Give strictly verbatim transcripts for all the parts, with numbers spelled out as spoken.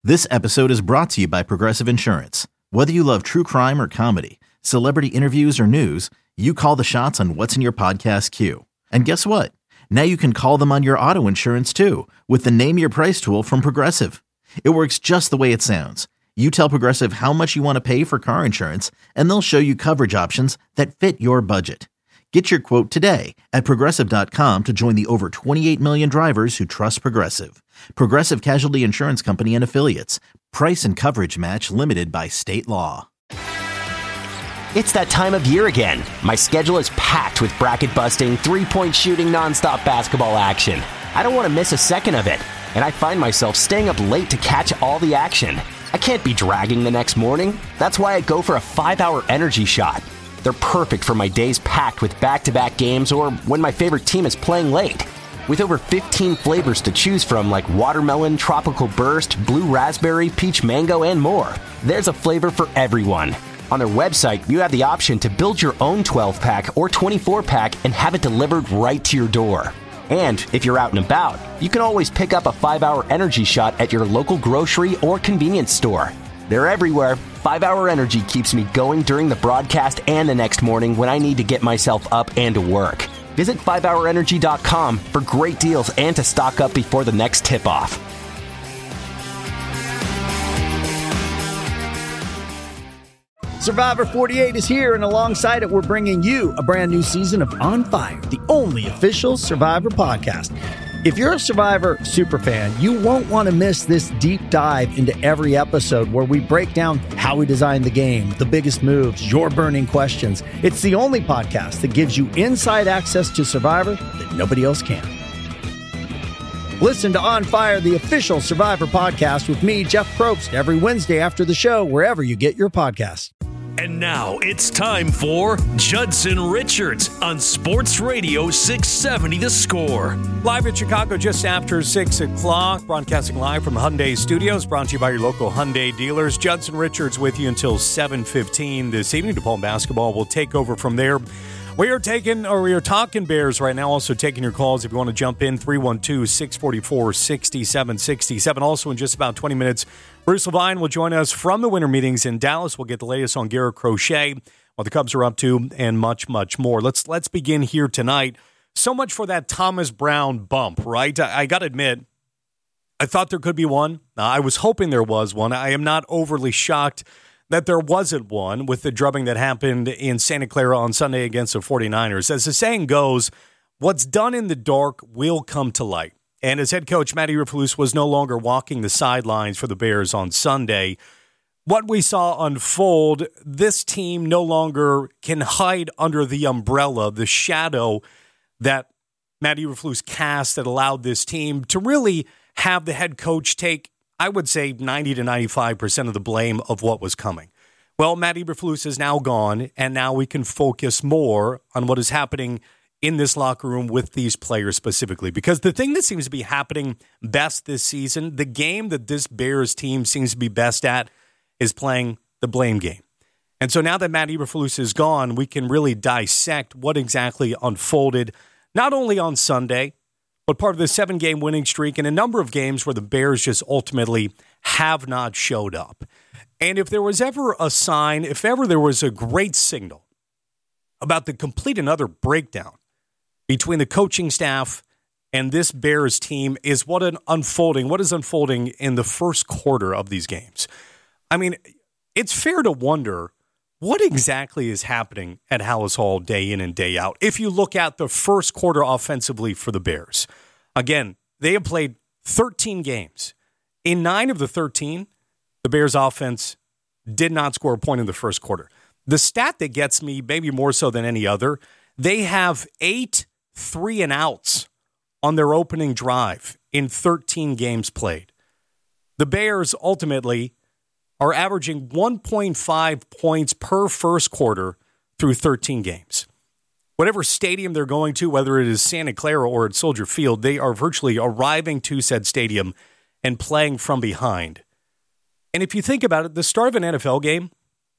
This episode is brought to you by Progressive Insurance. Whether you love true crime or comedy, celebrity interviews or news, you call the shots on what's in your podcast queue. And guess what? Now you can call them on your auto insurance too with the Name Your Price tool from Progressive. It works just the way it sounds. You tell Progressive how much you want to pay for car insurance, and they'll show you coverage options that fit your budget. Get your quote today at Progressive dot com to join the over twenty-eight million drivers who trust Progressive. Progressive Casualty Insurance Company and Affiliates. Price and coverage match limited by state law. It's that time of year again. My schedule is packed with bracket-busting, three-point shooting, nonstop basketball action. I don't want to miss a second of it, and I find myself staying up late to catch all the action. I can't be dragging the next morning. That's why I go for a five-hour energy shot. They're perfect for my days packed with back-to-back games or when my favorite team is playing late. With over fifteen flavors to choose from like watermelon, tropical burst, blue raspberry, peach mango, and more, there's a flavor for everyone. On their website, you have the option to build your own twelve-pack or twenty-four-pack and have it delivered right to your door. And if you're out and about, you can always pick up a five-hour energy shot at your local grocery or convenience store. They're everywhere. five-hour Energy keeps me going during the broadcast and the next morning when I need to get myself up and to work. Visit five hour energy dot com for great deals and to stock up before the next tip-off. Survivor forty-eight is here, and alongside it, we're bringing you a brand new season of On Fire, the only official Survivor podcast. If you're a Survivor superfan, you won't want to miss this deep dive into every episode where we break down how we designed the game, the biggest moves, your burning questions. It's the only podcast that gives you inside access to Survivor that nobody else can. Listen to On Fire, the official Survivor podcast with me, Jeff Probst, every Wednesday after the show, wherever you get your podcasts. And now it's time for Judson Richards on Sports Radio six seventy The Score. Live in Chicago just after six o'clock, broadcasting live from Hyundai Studios, brought to you by your local Hyundai dealers. Judson Richards with you until seven fifteen this evening. DePaul basketball will take over from there. We are taking, or we are talking Bears right now, also taking your calls if you want to jump in, three one two, six four four, six seven six seven. Also in just about twenty minutes, Bruce Levine will join us from the winter meetings in Dallas. We'll get the latest on Garrett Crochet, what the Cubs are up to, and much, much more. Let's let's begin here tonight. So much for that Thomas Brown bump, right? I, I got to admit, I thought there could be one. Uh, I was hoping there was one. I am not overly shocked that there wasn't one with the drubbing that happened in Santa Clara on Sunday against the forty-niners. As the saying goes, what's done in the dark will come to light. And as head coach, Matt Eberflus was no longer walking the sidelines for the Bears on Sunday. What we saw unfold, this team no longer can hide under the umbrella, the shadow that Matt Eberflus cast that allowed this team to really have the head coach take, I would say, ninety to ninety-five percent of the blame of what was coming. Well, Matt Eberflus is now gone, and now we can focus more on what is happening in this locker room with these players specifically. Because the thing that seems to be happening best this season, the game that this Bears team seems to be best at, is playing the blame game. And so now that Matt Eberflus is gone, we can really dissect what exactly unfolded, not only on Sunday, but part of the seven-game winning streak and a number of games where the Bears just ultimately have not showed up. And if there was ever a sign, if ever there was a great signal about the complete and utter breakdown between the coaching staff and this Bears team, is what an unfolding, what is unfolding in the first quarter of these games. I mean, it's fair to wonder what exactly is happening at Halas Hall day in and day out. If you look at the first quarter offensively for the Bears, again, they have played thirteen games. In nine of the thirteen, the Bears offense did not score a point in the first quarter. The stat that gets me, maybe more so than any other, they have eight three and outs on their opening drive in thirteen games played. The Bears ultimately are averaging one point five points per first quarter through thirteen games. Whatever stadium they're going to, whether it is Santa Clara or at Soldier Field, they are virtually arriving to said stadium and playing from behind. And if you think about it, the start of an N F L game,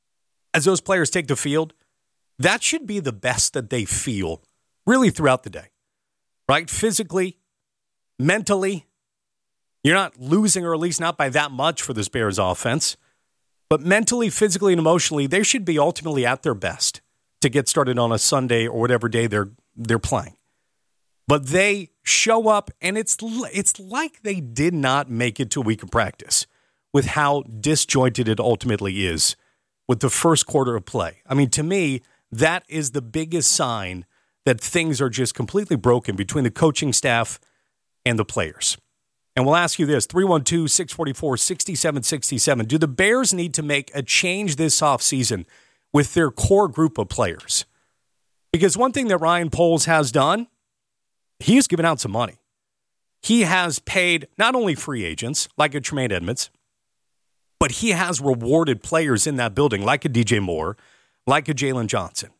as those players take the field, that should be the best that they feel really throughout the day, right? Physically, mentally, You're not losing, or at least not by that much for this Bears offense. But mentally, physically, and emotionally, they should be ultimately at their best to get started on a Sunday or whatever day they're they're playing. But they show up, and it's it's like they did not make it to a week of practice with how disjointed it ultimately is with the first quarter of play. I mean, to me, that is the biggest sign that things are just completely broken between the coaching staff and the players. And we'll ask you this, three one two, six four four, six seven six seven. Do the Bears need to make a change this offseason with their core group of players? Because one thing that Ryan Poles has done, he has given out some money. He has paid not only free agents, like a Tremaine Edmonds, but he has rewarded players in that building, like a D J Moore, like a Jalen Johnson.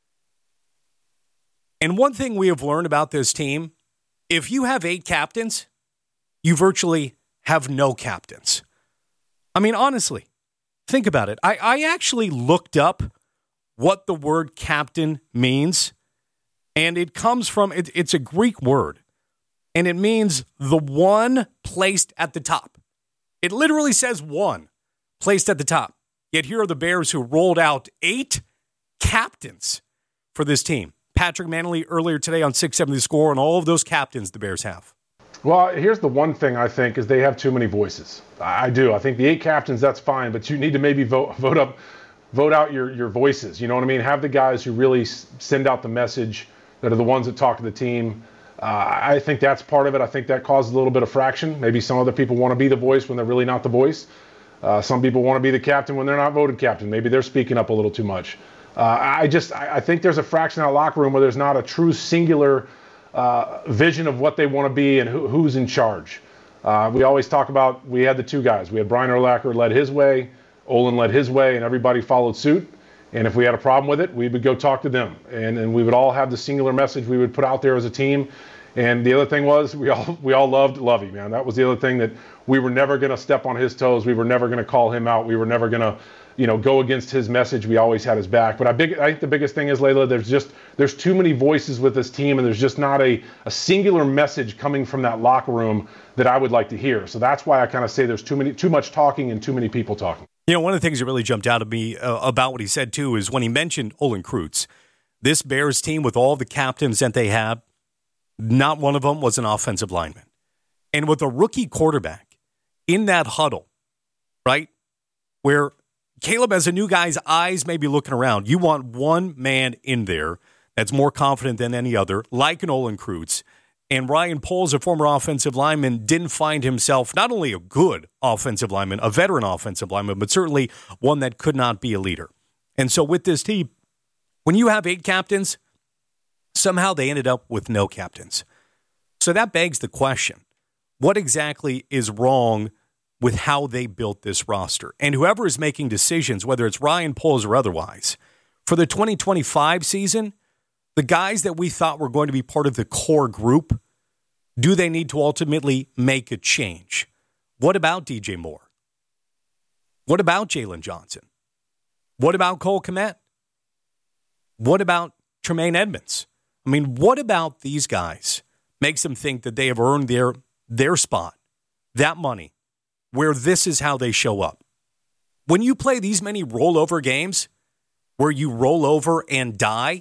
And one thing we have learned about this team, if you have eight captains, you virtually have no captains. I mean, honestly, think about it. I, I actually looked up what the word captain means, and it comes from, it, it's a Greek word, and it means the one placed at the top. It literally says one placed at the top. Yet here are the Bears who rolled out eight captains for this team. Patrick Manley earlier today on six seventy The Score, and all of those captains the Bears have. Well, here's the one thing I think is they have too many voices. I do. I think the eight captains, that's fine, but you need to maybe vote vote up, vote out your, your voices. You know what I mean? Have the guys who really send out the message, that are the ones that talk to the team. Uh, I think that's part of it. I think that causes a little bit of fraction. Maybe some other people want to be the voice when they're really not the voice. Uh, some people want to be the captain when they're not voted captain. Maybe they're speaking up a little too much. Uh, I just I, I think there's a fraction in that locker room where there's not a true singular Uh, vision of what they want to be and who, who's in charge. Uh, we always talk about, we had the two guys. We had Brian Urlacher led his way, Olin led his way, and everybody followed suit. And if we had a problem with it, we would go talk to them. And, and we would all have the singular message we would put out there as a team. And the other thing was, we all we all loved Lovey, man. That was the other thing, that we were never going to step on his toes. We were never going to call him out. We were never going to, you know, go against his message. We always had his back. But I, big, I think the biggest thing is, Layla, there's just there's too many voices with this team, and there's just not a, a singular message coming from that locker room that I would like to hear. So that's why I kind of say there's too many too much talking and too many people talking. You know, one of the things that really jumped out at me uh, about what he said, too, is when he mentioned Olin Kreutz. This Bears team, with all the captains that they have, not one of them was an offensive lineman. And with a rookie quarterback in that huddle, right, where Caleb, as a new guy's eyes may be looking around, you want one man in there that's more confident than any other, like an Olin Kreutz. And Ryan Poles, a former offensive lineman, didn't find himself not only a good offensive lineman, a veteran offensive lineman, but certainly one that could not be a leader. And so with this team, when you have eight captains, somehow they ended up with no captains. So that begs the question, what exactly is wrong with how they built this roster? And whoever is making decisions, whether it's Ryan Poles or otherwise, for the twenty twenty-five season, the guys that we thought were going to be part of the core group, do they need to ultimately make a change? What about D J Moore? What about Jalen Johnson? What about Cole Kmet? What about Tremaine Edmonds? I mean, what about these guys makes them think that they have earned their their spot, that money, where this is how they show up? When you play these many rollover games where you roll over and die,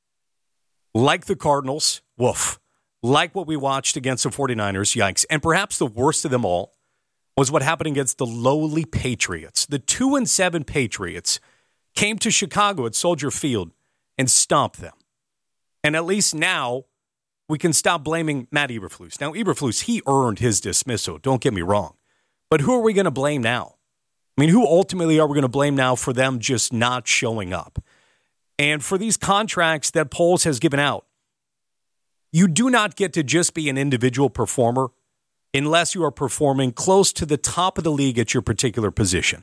like the Cardinals, woof, like what we watched against the 49ers, yikes, and perhaps the worst of them all was what happened against the lowly Patriots. The two and seven Patriots came to Chicago at Soldier Field and stomped them. And at least now we can stop blaming Matt Eberflus. Now, Eberflus, he earned his dismissal, don't get me wrong. But who are we going to blame now? I mean, who ultimately are we going to blame now for them just not showing up? And for these contracts that Poles has given out, you do not get to just be an individual performer unless you are performing close to the top of the league at your particular position.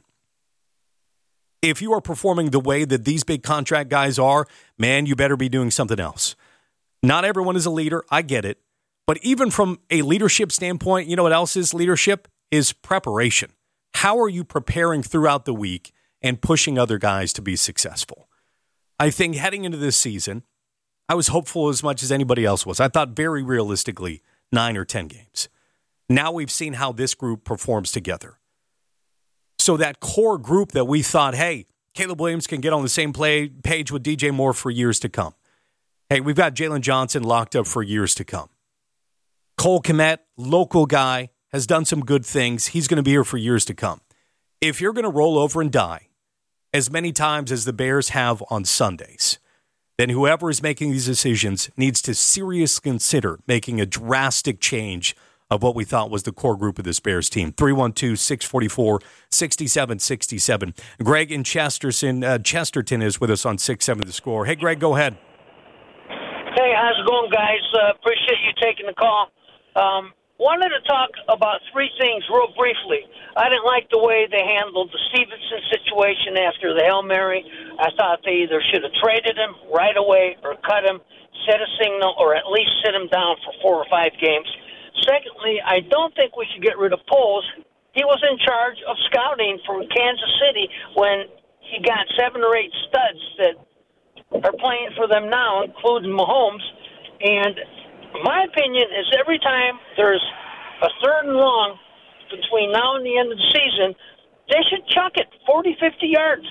If you are performing the way that these big contract guys are, man, you better be doing something else. Not everyone is a leader. I get it. But even from a leadership standpoint, you know what else is leadership? Is preparation. How are you preparing throughout the week and pushing other guys to be successful? I think heading into this season, I was hopeful as much as anybody else was. I thought very realistically nine or ten games. Now we've seen how this group performs together. So that core group that we thought, hey, Caleb Williams can get on the same play page with D J Moore for years to come. Hey, we've got Jalen Johnson locked up for years to come. Cole Kmet, local guy, has done some good things. He's going to be here for years to come. If you're going to roll over and die as many times as the Bears have on Sundays, then whoever is making these decisions needs to seriously consider making a drastic change of what we thought was the core group of this Bears team. three one two, six four four, six seven six seven. Greg in Chesterton, uh, Chesterton is with us on six seven The Score. Hey, Greg, go ahead. Hey, how's it going, guys? Uh, appreciate you taking the call. Um, wanted to talk about three things real briefly. I didn't like the way they handled the Stevenson situation after the Hail Mary. I thought they either should have traded him right away or cut him, set a signal, or at least sit him down for four or five games. Secondly, I don't think we should get rid of Poles. He was in charge of scouting for Kansas City when he got seven or eight studs that are playing for them now, including Mahomes. And my opinion is every time there's a third and long between now and the end of the season, they should chuck it forty, fifty yards.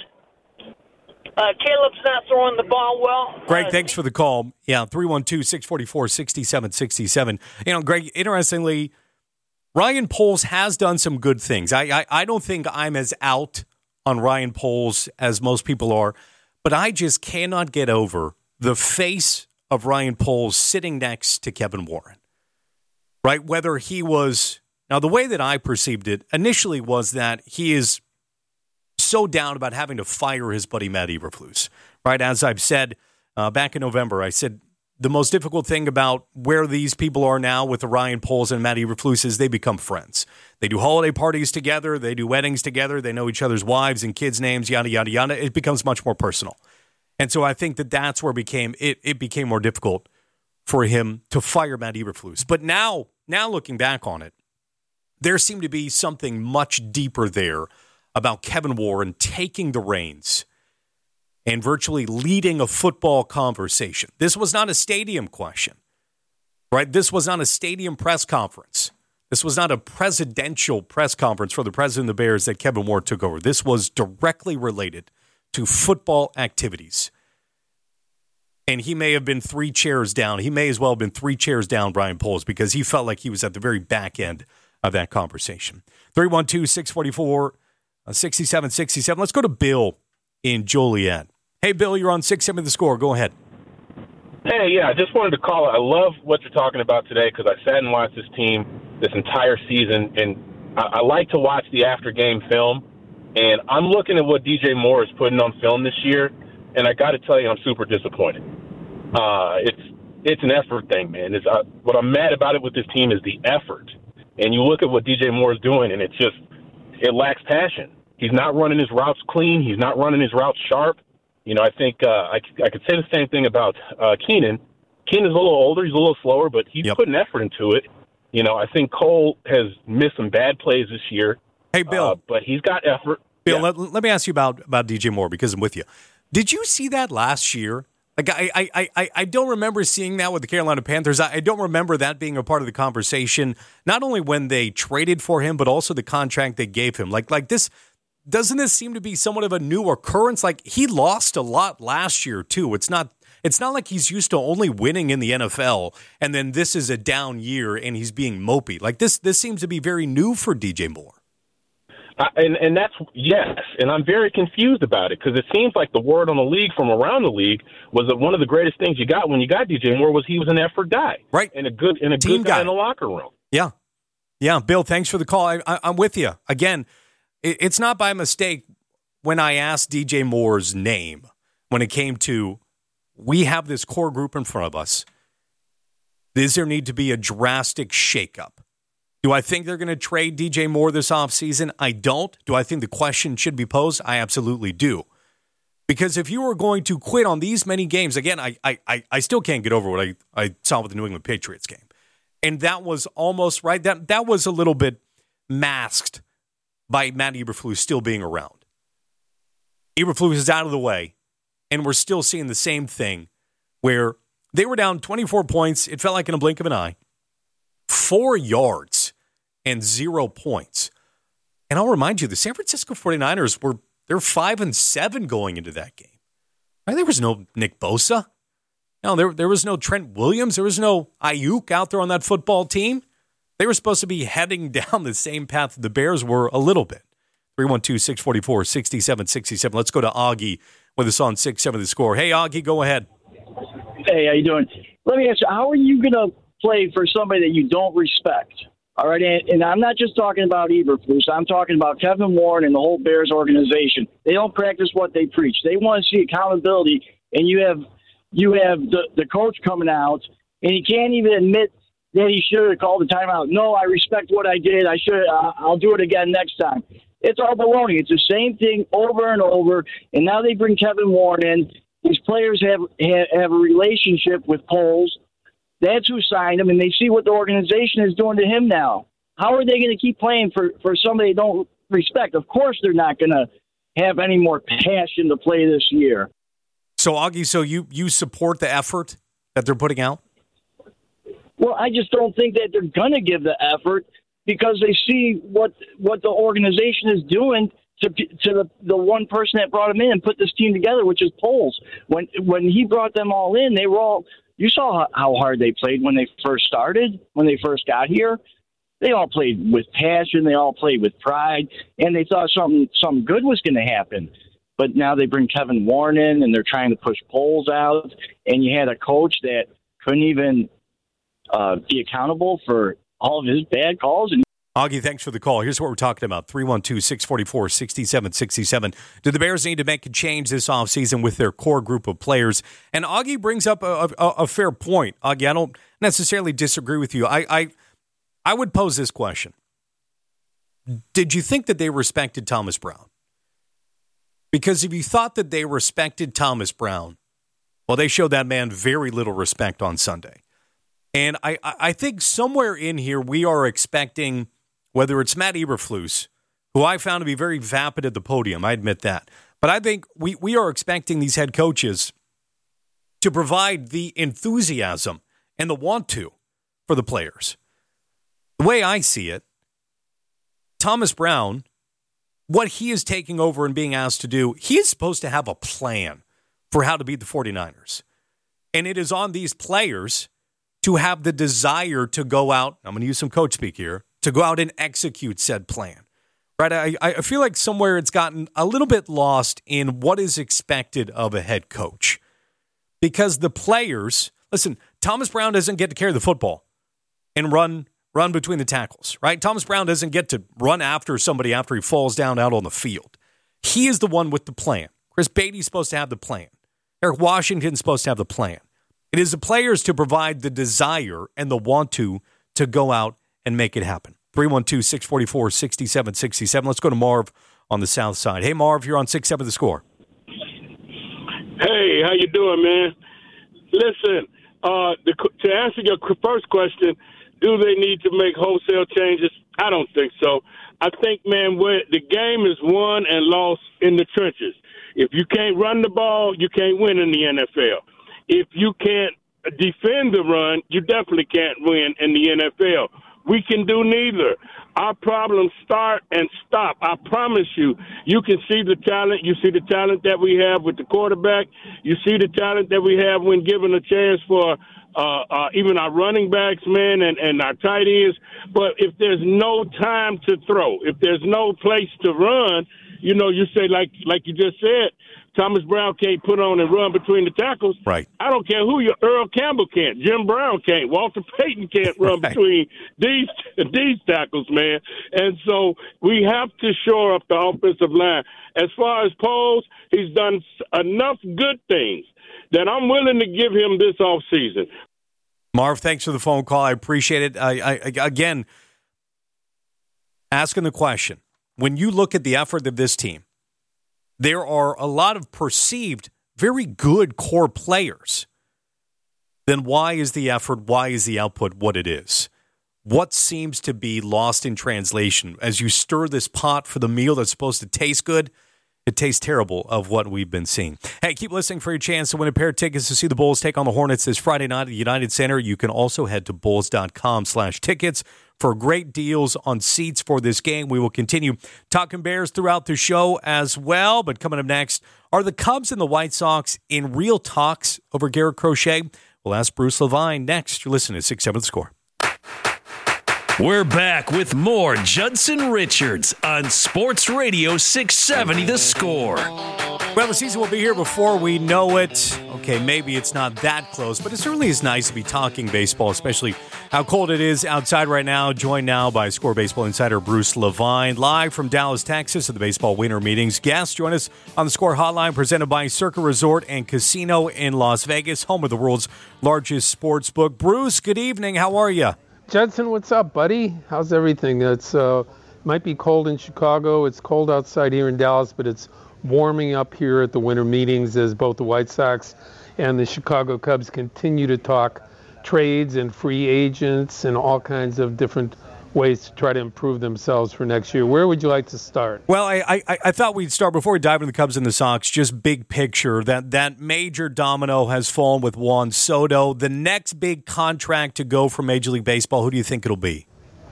Uh, Caleb's not throwing the ball well. Greg, uh, thanks for the call. Yeah, three one two, six four four, six seven six seven. You know, Greg, interestingly, Ryan Poles has done some good things. I, I, I don't think I'm as out on Ryan Poles as most people are, but I just cannot get over the face of Ryan Poles sitting next to Kevin Warren, right? Whether he was, now the way that I perceived it initially was that he is so down about having to fire his buddy Matt Eberflus, right? As I've said uh, back in November, I said the most difficult thing about where these people are now with the Ryan Poles and Matt Eberflus is they become friends. They do holiday parties together. They do weddings together. They know each other's wives and kids' names, yada, yada, yada. It becomes much more personal. And so I think that that's where it became, it, it became more difficult for him to fire Matt Eberflus. But now, now looking back on it, there seemed to be something much deeper there about Kevin Warren taking the reins and virtually leading a football conversation. This was not a stadium question, right? This was not a stadium press conference. This was not a presidential press conference for the president of the Bears that Kevin Warren took over. This was directly related to football activities. And he may have been three chairs down. He may as well have been three chairs down, Ryan Poles, because he felt like he was at the very back end of that conversation. three one two, six four four, six seven six seven. Let's go to Bill in Joliet. Hey, Bill, you're on six seven The Score. Go ahead. Hey, yeah, I just wanted to call. I love what you're talking about today because I sat and watched this team this entire season, and I, I like to watch the after-game film. And I'm looking at what D J Moore is putting on film this year, and I got to tell you, I'm super disappointed. Uh, it's it's an effort thing, man. It's, uh, what I'm mad about it with this team is the effort. And you look at what D J Moore is doing, and it's just it lacks passion. He's not running his routes clean. He's not running his routes sharp. You know, I think uh, I, I could say the same thing about uh, Keenan. Keenan's a little older. He's a little slower, but he's yep. putting effort into it. You know, I think Cole has missed some bad plays this year. Hey, Bill. Uh, but he's got effort. Bill, yeah. let, let me ask you about, about D J Moore because I'm with you. Did you see that last year? Like I, I, I, I don't remember seeing that with the Carolina Panthers. I, I don't remember that being a part of the conversation, not only when they traded for him, but also the contract they gave him. Like, like this, doesn't this seem to be somewhat of a new occurrence? Like he lost a lot last year too. It's not, it's not like he's used to only winning in the N F L and then this is a down year and he's being mopey. Like this, this seems to be very new for D J Moore. Uh, and, and that's, yes, and I'm very confused about it because it seems like the word on the league from around the league was that one of the greatest things you got when you got D J Moore was he was an effort guy. Right. And a good, and a Team good guy, guy in the locker room. Yeah. Yeah, Bill, thanks for the call. I, I, I'm with you. Again, it, it's not by mistake when I asked D J Moore's name when it came to we have this core group in front of us. Does there need to be a drastic shakeup? Do I think they're going to trade D J Moore this offseason? I don't. Do I think the question should be posed? I absolutely do. Because if you were going to quit on these many games, again, I I, I still can't get over what I, I saw with the New England Patriots game. And that was almost, right, that, that was a little bit masked by Matt Eberflus still being around. Eberflus is out of the way, and we're still seeing the same thing where they were down twenty-four points. It felt like in a blink of an eye. Four yards and zero points. And I'll remind you, the San Francisco forty-niners were they're five and seven going into that game. Right? There was no Nick Bosa. No, there there was no Trent Williams. There was no Ayuk out there on that football team. They were supposed to be heading down the same path the Bears were a little bit. three one two, six four four, six seven six seven. Let's go to Augie with us on six seven The Score. Hey, Augie, go ahead. Hey, how you doing? Let me ask you, how are you going to play for somebody that you don't respect? All right, and, and I'm not just talking about Eberflus. I'm talking about Kevin Warren and the whole Bears organization. They don't practice what they preach. They want to see accountability, and you have you have the, the coach coming out, and he can't even admit that he should have called the timeout. No, I respect what I did. I should. Uh, I'll do it again next time. It's all baloney. It's the same thing over and over, and now they bring Kevin Warren in. These players have have, have a relationship with Poles. That's who signed him, and they see what the organization is doing to him now. How are they going to keep playing for, for somebody they don't respect? Of course they're not going to have any more passion to play this year. So, Augie, so you, you support the effort that they're putting out? Well, I just don't think that they're going to give the effort because they see what what the organization is doing to to the, the one person that brought him in and put this team together, which is Poles. When, when he brought them all in, they were all – you saw how hard they played when they first started, when they first got here. They all played with passion. They all played with pride, and they thought something something good was going to happen. But now they bring Kevin Warren in, and they're trying to push Poles out, and you had a coach that couldn't even uh, be accountable for all of his bad calls. And Augie, thanks for the call. Here's what we're talking about. three one two, six four four, six seven six seven. Do the Bears need to make a change this offseason with their core group of players? And Augie brings up a, a, a fair point. Augie, I don't necessarily disagree with you. I, I I would pose this question. Did you think that they respected Thomas Brown? Because if you thought that they respected Thomas Brown, well, they showed that man very little respect on Sunday. And I, I think somewhere in here we are expecting, whether it's Matt Eberflus, who I found to be very vapid at the podium, I admit that. But I think we, we are expecting these head coaches to provide the enthusiasm and the want to for the players. The way I see it, Thomas Brown, what he is taking over and being asked to do, he is supposed to have a plan for how to beat the forty-niners. And it is on these players to have the desire to go out, I'm going to use some coach speak here, to go out and execute said plan. Right? I, I feel like somewhere it's gotten a little bit lost in what is expected of a head coach. Because the players, listen, Thomas Brown doesn't get to carry the football and run run between the tackles, right? Thomas Brown doesn't get to run after somebody after he falls down out on the field. He is the one with the plan. Chris Beatty's supposed to have the plan. Eric Washington's supposed to have the plan. It is the players to provide the desire and the want to to go out and make it happen. three one two, six four four, six seven six seven. Let's go to Marv on the south side. Hey, Marv, you're on six seven The Score. Hey, how you doing, man? Listen, uh, the, to answer your first question, do they need to make wholesale changes? I don't think so. I think, man, where the game is won and lost in the trenches. If you can't run the ball, you can't win in the N F L. If you can't defend the run, you definitely can't win in the N F L. We can do neither. Our problems start and stop. I promise you, you can see the talent. You see the talent that we have with the quarterback. You see the talent that we have when given a chance for uh, uh, even our running backs, man, and, and our tight ends. But if there's no time to throw, if there's no place to run, you know, you say, like like you just said, Thomas Brown can't put on and run between the tackles. Right. I don't care who you. Earl Campbell can't. Jim Brown can't. Walter Payton can't run right. between these these tackles, man. And so we have to shore up the offensive line. As far as Poles, he's done enough good things that I'm willing to give him this offseason. Marv, thanks for the phone call. I appreciate it. I, I again, asking the question, when you look at the effort of this team, there are a lot of perceived very good core players. Then why is the effort, why is the output what it is? What seems to be lost in translation? As you stir this pot for the meal that's supposed to taste good, it tastes terrible of what we've been seeing. Hey, keep listening for your chance to win a pair of tickets to see the Bulls take on the Hornets this Friday night at United Center. You can also head to bulls.com slash tickets for great deals on seats for this game. We will continue talking Bears throughout the show as well. But coming up next, are the Cubs and the White Sox in real talks over Garrett Crochet? We'll ask Bruce Levine next. You're listening to six seven The Score. We're back with more Judson Richards on Sports Radio six seventy The Score. Well, the season will be here before we know it. Okay, maybe it's not that close, but it certainly is nice to be talking baseball, especially how cold it is outside right now. Joined now by Score Baseball insider Bruce Levine, live from Dallas, Texas at the Baseball Winter Meetings. Guests join us on the Score Hotline, presented by Circa Resort and Casino in Las Vegas, home of the world's largest sports book. Bruce, good evening. How are you? Judson, what's up, buddy? How's everything? It's uh, might be cold in Chicago. It's cold outside here in Dallas, but it's warming up here at the winter meetings as both the White Sox and the Chicago Cubs continue to talk trades and free agents and all kinds of different ways to try to improve themselves for next year. Where would you like to start? Well, I, I, I thought we'd start, before we dive into the Cubs and the Sox, just big picture, that that major domino has fallen with Juan Soto. The next big contract to go for Major League Baseball, who do you think it'll be?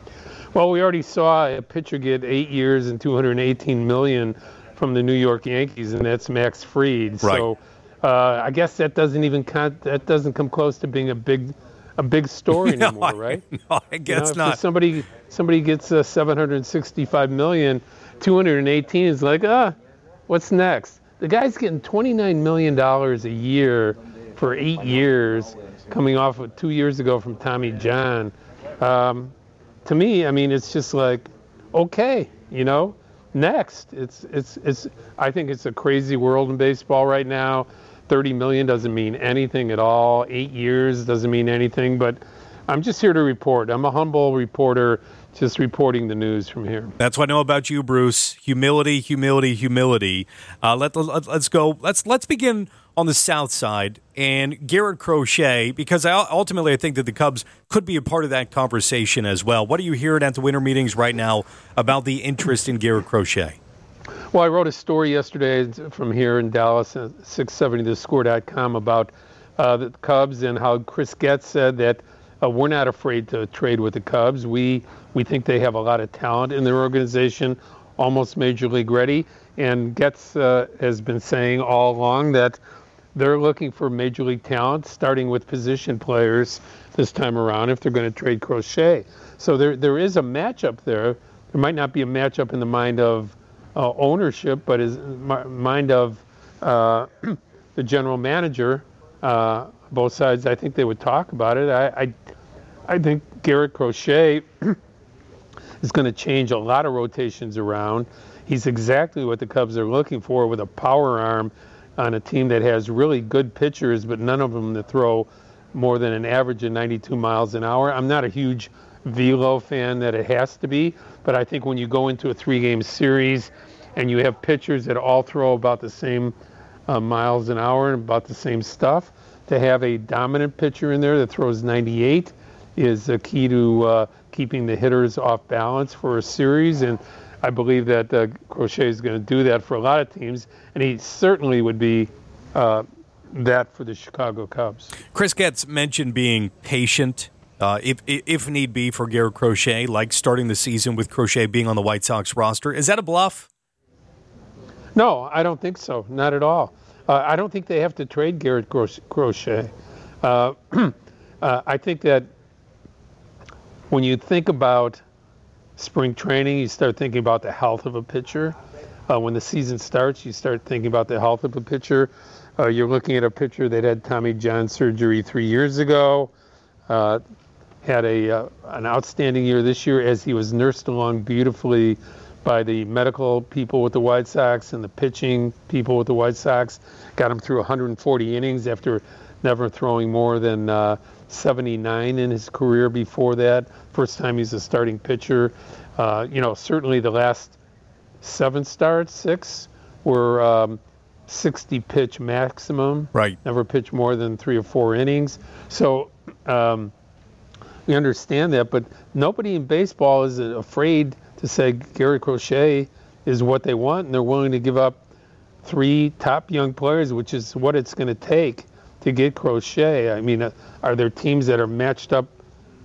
Well, we already saw a pitcher get eight years and two hundred eighteen million dollars from the New York Yankees, and that's Max Fried. Right. So uh, I guess that doesn't even con- that doesn't come close to being a big a big story no, anymore, I, right? No, I guess you know, not. If somebody somebody gets uh, seven hundred sixty-five million dollars, two hundred eighteen is like, ah, what's next? The guy's getting twenty-nine million dollars a year for eight years, coming off of two years ago from Tommy John. Um, to me, I mean, it's just like, okay, you know, next. It's it's it's. I think it's a crazy world in baseball right now. thirty million doesn't mean anything at all. Eight years doesn't mean anything. But I'm just here to report. I'm a humble reporter, just reporting the news from here. That's what I know about you, Bruce. Humility, humility, humility. Uh, let, let let's go. Let's let's begin on the South Side and Garrett Crochet, because I, ultimately I think that the Cubs could be a part of that conversation as well. What are you hearing at the winter meetings right now about the interest in Garrett Crochet? Well, I wrote a story yesterday from here in Dallas at six seventy the score dot com about uh, the Cubs and how Chris Getz said that uh, we're not afraid to trade with the Cubs. We we think they have a lot of talent in their organization, almost major league ready. And Getz uh, has been saying all along that they're looking for major league talent, starting with position players this time around if they're going to trade Crochet. So there there is a matchup there. There might not be a matchup in the mind of Uh, ownership, but is mind of uh, the general manager. Uh, both sides, I think they would talk about it. I, I, I think Garrett Crochet is going to change a lot of rotations around. He's exactly what the Cubs are looking for, with a power arm on a team that has really good pitchers, but none of them to throw more than an average of ninety-two miles an hour. I'm not a huge velo fan that it has to be, but I think when you go into a three-game series and you have pitchers that all throw about the same uh, miles an hour and about the same stuff, to have a dominant pitcher in there that throws ninety-eight is a key to uh, keeping the hitters off balance for a series. And I believe that uh, Crochet is going to do that for a lot of teams, and he certainly would be uh, that for the Chicago Cubs. Chris Getz mentioned being patient, Uh, if if need be, for Garrett Crochet, like starting the season with Crochet being on the White Sox roster. Is that a bluff? No, I don't think so. Not at all. Uh, I don't think they have to trade Garrett Crochet. Uh, uh, I think that when you think about spring training, you start thinking about the health of a pitcher. Uh, when the season starts, you start thinking about the health of a pitcher. Uh, you're looking at a pitcher that had Tommy John surgery three years ago. Uh, had a uh, an outstanding year this year as he was nursed along beautifully by the medical people with the White Sox and the pitching people with the White Sox. Got him through one hundred forty innings after never throwing more than uh, seventy-nine in his career before that. First time he's a starting pitcher. Uh, you know, certainly the last seven starts, six, were um, sixty pitch maximum. Right. Never pitched more than three or four innings. So um, we understand that, but nobody in baseball is afraid to say Garrett Crochet is what they want, and they're willing to give up three top young players, which is what it's going to take to get Crochet. I mean, uh, are there teams that are matched up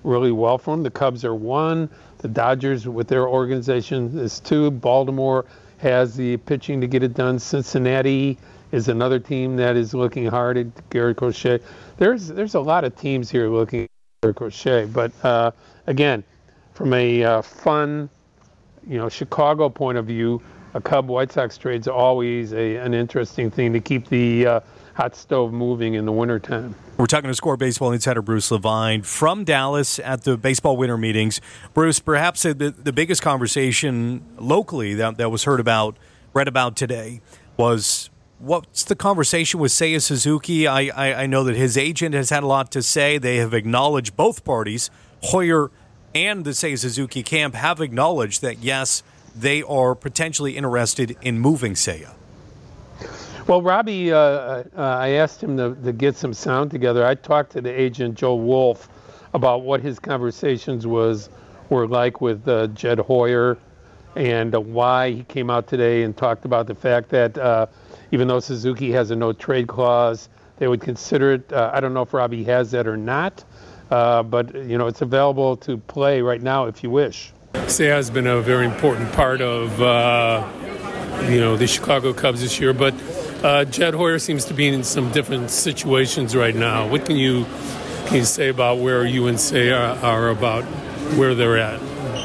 really well for him. The Cubs are one. The Dodgers with their organization is two. Baltimore has the pitching to get it done. Cincinnati is another team that is looking hard at Garrett Crochet. There's there's a lot of teams here looking at Garrett Crochet. But uh, again, from a uh, fun, you know, Chicago point of view, a Cub White Sox trade is always a, an interesting thing to keep the uh, hot stove moving in the wintertime. We're talking to Score Baseball insider Bruce Levine from Dallas at the baseball winter meetings. Bruce, perhaps the, the biggest conversation locally that, that was heard about, read about today, was what's the conversation with Seiya Suzuki? I, I, I know that his agent has had a lot to say. They have acknowledged, both parties, Hoyer and the Seiya Suzuki camp, have acknowledged that, yes, they are potentially interested in moving Seiya. Well, Robbie, uh, uh, I asked him to, to get some sound together. I talked to the agent, Joe Wolf, about what his conversations was were like with uh, Jed Hoyer and uh, why he came out today and talked about the fact that uh, even though Suzuki has a no-trade clause, they would consider it. Uh, I don't know if Robbie has that or not, uh, but, you know, it's available to play right now if you wish. Seiya has been a very important part of, uh, you know, the Chicago Cubs this year, but uh, Jed Hoyer seems to be in some different situations right now. What can you can you say about where you and Seiya are about where they're at?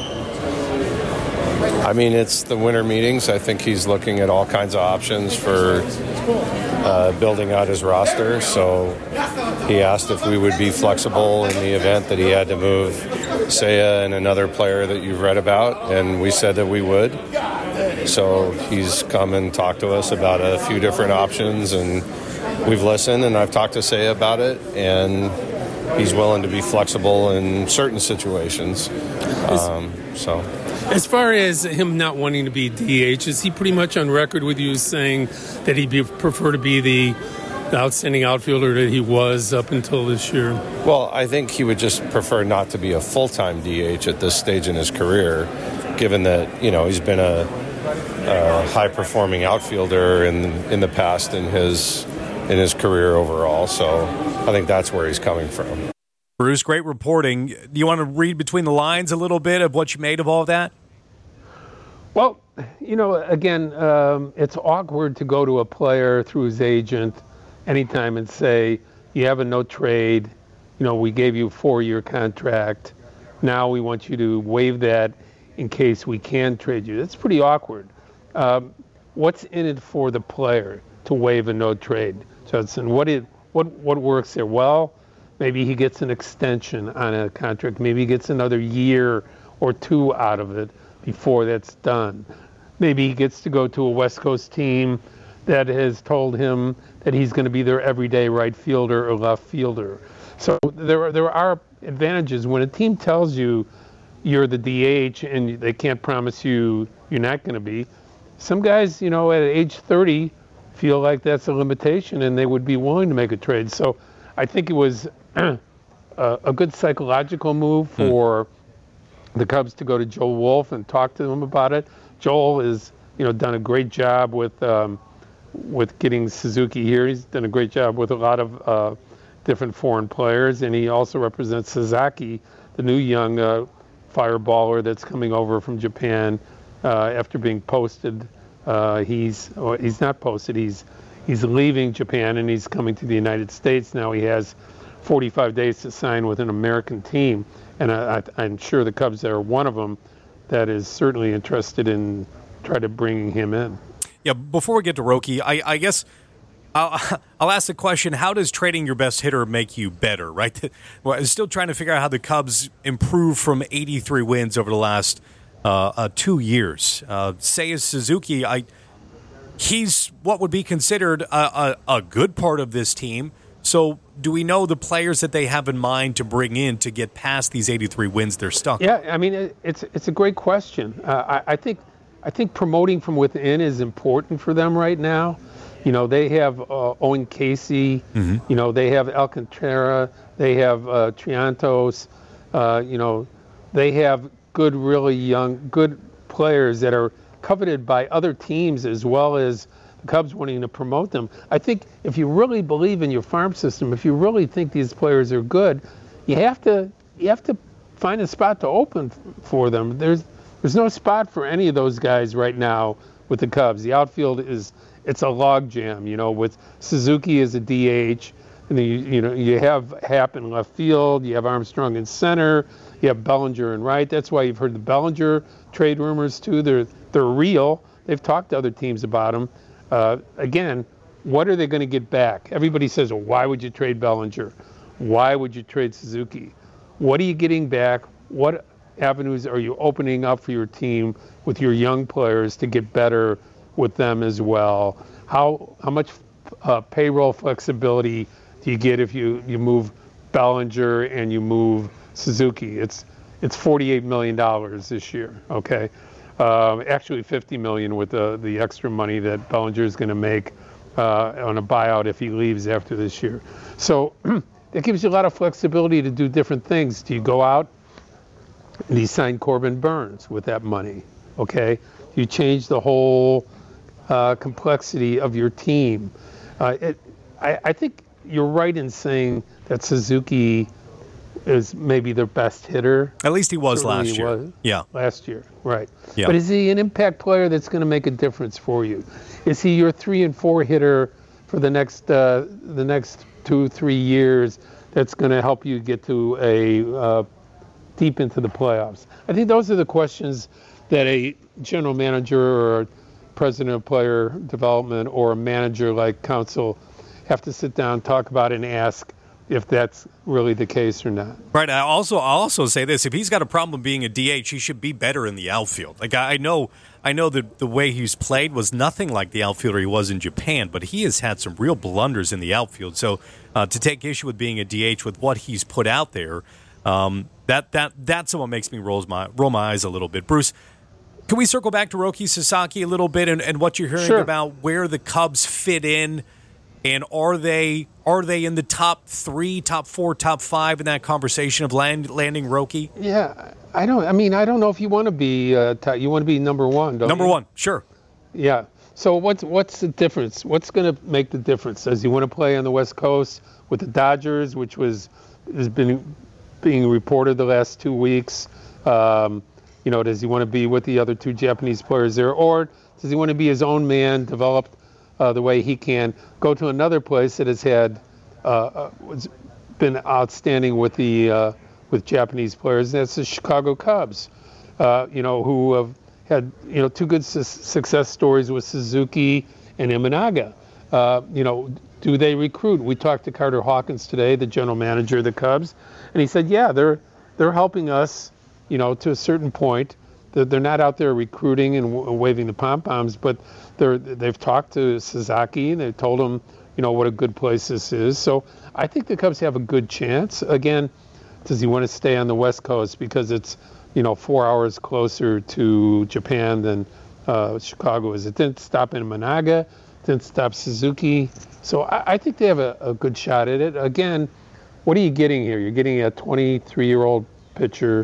I mean, it's the winter meetings. I think he's looking at all kinds of options for uh, building out his roster. So he asked if we would be flexible in the event that he had to move Seiya and another player that you've read about, and we said that we would. So he's come and talked to us about a few different options, and we've listened, and I've talked to Seiya about it, and he's willing to be flexible in certain situations. Um, so... As far as him not wanting to be D H, is he pretty much on record with you saying that he'd be, prefer to be the, the outstanding outfielder that he was up until this year? Well, I think he would just prefer not to be a full-time D H at this stage in his career, given that, you know, he's been a, a high-performing outfielder in in the past in his in his career overall. So I think that's where he's coming from. Bruce, great reporting. Do you want to read between the lines a little bit of what you made of all of that? Well, you know, again, um, it's awkward to go to a player through his agent anytime and say, you have a no trade, you know, we gave you a four-year contract. Now we want you to waive that in case we can trade you. That's pretty awkward. Um, what's in it for the player to waive a no trade, Judson? What is, what what works there? Well, maybe he gets an extension on a contract. Maybe he gets another year or two out of it before that's done. Maybe he gets to go to a West Coast team that has told him that he's going to be their everyday right fielder or left fielder. So there are, there are advantages when a team tells you you're the D H and they can't promise you you're not going to be. Some guys, you know, at age thirty feel like that's a limitation and they would be willing to make a trade. So I think it was a, a good psychological move for the Cubs to go to Joe Wolf and talk to them about it. Joel has, you know, done a great job with um, with getting Suzuki here. He's done a great job with a lot of uh, different foreign players, and he also represents Sasaki, the new young uh, fireballer that's coming over from Japan uh, after being posted. Uh, he's well, he's not posted. He's he's leaving Japan and he's coming to the United States now. He has forty-five days to sign with an American team, and I, I, I'm sure the Cubs are one of them that is certainly interested in trying to bring him in. Yeah, before we get to Roki, I, I guess I'll, I'll ask the question, how does trading your best hitter make you better, right? Well, I'm still trying to figure out how the Cubs improved from eighty-three wins over the last uh, uh, two years. Uh, Seiya Suzuki, I, he's what would be considered a, a, a good part of this team. So do we know the players that they have in mind to bring in to get past these eighty-three wins they're stuck? Yeah, I mean, it, it's it's a great question. Uh, I, I think I think promoting from within is important for them right now. You know, they have uh, Owen Casey. Mm-hmm. You know, they have Alcantara. They have uh, Triantos. Uh, you know, they have good, really young, good players that are coveted by other teams as well as the Cubs wanting to promote them. I think if you really believe in your farm system, if you really think these players are good, you have to you have to find a spot to open for them. There's there's no spot for any of those guys right now with the Cubs. The outfield is it's a logjam, you know, with Suzuki as a D H, and then you, you know you have Happ in left field, you have Armstrong in center, you have Bellinger in right. That's why you've heard the Bellinger trade rumors too. They're they're real. They've talked to other teams about them. Uh, again, what are they going to get back? Everybody says, well, why would you trade Bellinger? Why would you trade Suzuki? What are you getting back? What avenues are you opening up for your team with your young players to get better with them as well? How how much uh, payroll flexibility do you get if you, you move Bellinger and you move Suzuki? It's it's forty-eight million dollars this year, okay? Uh, actually fifty million dollars with the, the extra money that Bellinger is going to make uh, on a buyout if he leaves after this year. So that gives you a lot of flexibility to do different things. Do you go out and you sign Corbin Burns with that money, okay? You change the whole uh, complexity of your team. Uh, it, I, I think you're right in saying that Suzuki is maybe their best hitter. At least he was Certainly last he year. was Yeah. Last year, right. Yeah. But is he an impact player that's going to make a difference for you? Is he your three and four hitter for the next uh, the next two, three years that's going to help you get to a uh, deep into the playoffs? I think those are the questions that a general manager or a president of player development or a manager like Counsell have to sit down, talk about, and ask if that's really the case or not. Right. I also I'll also say this: if he's got a problem being a D H, he should be better in the outfield. Like I know, I know that the way he's played was nothing like the outfielder he was in Japan, but he has had some real blunders in the outfield. So uh, to take issue with being a D H with what he's put out there, um, that that that's what makes me roll my roll my eyes a little bit. Bruce, can we circle back to Roki Sasaki a little bit and, and what you're hearing Sure. about where the Cubs fit in? And are they are they in the top three, top four, top five in that conversation of land, landing Roki? Yeah, I don't. I mean, I don't know if you want to be uh, t- you want to be number one. Don't Number you? one, sure. Yeah. So what's what's the difference? What's going to make the difference? Does he want to play on the West Coast with the Dodgers, which was has been being reported the last two weeks? Um, you know, does he want to be with the other two Japanese players there, or does he want to be his own man, developed Uh, the way he can, go to another place that has had uh, uh, been outstanding with the uh, with Japanese players? And that's the Chicago Cubs, uh, you know, who have had you know two good su- success stories with Suzuki and Imanaga. Uh, you know, do they recruit? We talked to Carter Hawkins today, the general manager of the Cubs, and he said, yeah, they're they're helping us, you know, to a certain point. They're not out there recruiting and waving the pom-poms, but they're, they've talked to Sasaki and they've told him, you know, what a good place this is. So I think the Cubs have a good chance. Again, does he want to stay on the West Coast because it's, you know, four hours closer to Japan than uh, Chicago is? It didn't stop in Managa, didn't stop Suzuki. So I, I think they have a, a good shot at it. Again, what are you getting here? You're getting a twenty-three-year-old pitcher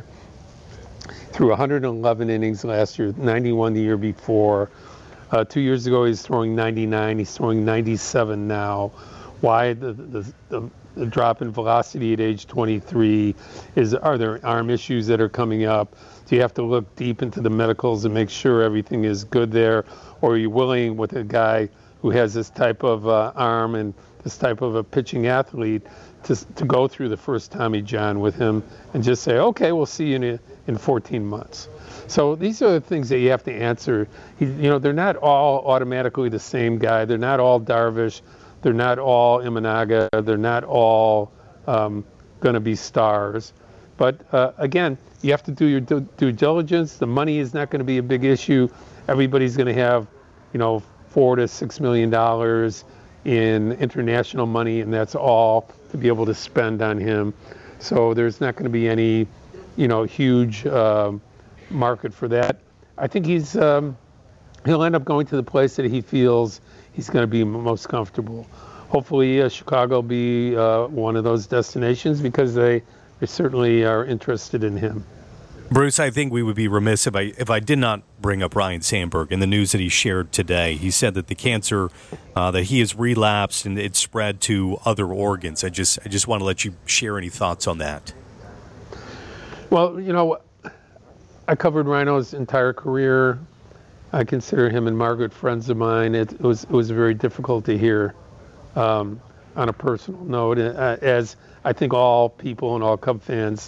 threw one hundred eleven innings last year, ninety-one the year before. Uh, two years ago, he's throwing ninety-nine. He's throwing ninety-seven now. Why the the, the, the drop in velocity at age twenty-three? Is are there arm issues that are coming up? Do you have to look deep into the medicals and make sure everything is good there? Or are you willing, with a guy who has this type of uh, arm and this type of a pitching athlete, to to go through the first Tommy John with him and just say, okay, we'll see you in a, in fourteen months. So these are the things that you have to answer. He, you know, they're not all automatically the same guy. They're not all Darvish. They're not all Imanaga. They're not all um, going to be stars. But uh, again, you have to do your due, due diligence. The money is not going to be a big issue. Everybody's going to have, you know, four to six million dollars in international money, and that's all to be able to spend on him. So there's not going to be any, you know, huge uh, market for that. I think he's um, he'll end up going to the place that he feels he's going to be most comfortable. Hopefully, uh, Chicago will be uh, one of those destinations because they, they certainly are interested in him. Bruce, I think we would be remiss if I if I did not bring up Ryan Sandberg and the news that he shared today. He said that the cancer uh, that he has relapsed and it's spread to other organs. I just I just want to let you share any thoughts on that. Well, you know, I covered Rhino's entire career. I consider him and Margaret friends of mine. It, it was it was very difficult to hear um, on a personal note, uh, as I think all people and all Cub fans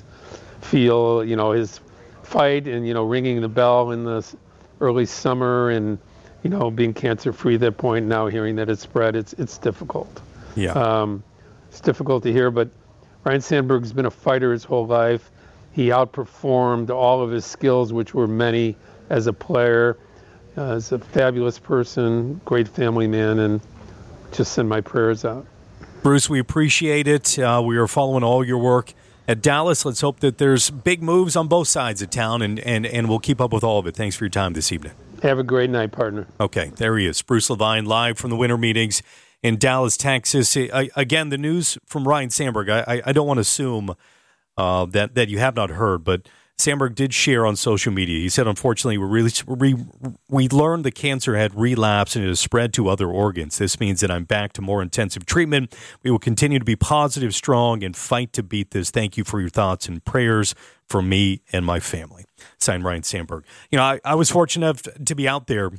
feel. You know, his fight and, you know, ringing the bell in the early summer and, you know, being cancer-free at that point, now hearing that it's spread, it's it's difficult. Yeah. Um, it's difficult to hear, but Ryne Sandberg's been a fighter his whole life. He outperformed all of his skills, which were many as a player. Uh, he's a fabulous person, great family man, and just send my prayers out. Bruce, we appreciate it. Uh, we are following all your work at Dallas. Let's hope that there's big moves on both sides of town, and, and, and we'll keep up with all of it. Thanks for your time this evening. Have a great night, partner. Okay, there he is. Bruce Levine, live from the winter meetings in Dallas, Texas. I, again, the news from Ryne Sandberg, I, I, I don't want to assume uh, that, that you have not heard, but Sandberg did share on social media. He said, unfortunately, we really we, we learned the cancer had relapsed and it has spread to other organs. This means that I'm back to more intensive treatment. We will continue to be positive, strong, and fight to beat this. Thank you for your thoughts and prayers for me and my family. Signed, Ryne Sandberg. You know, I, I was fortunate to be out there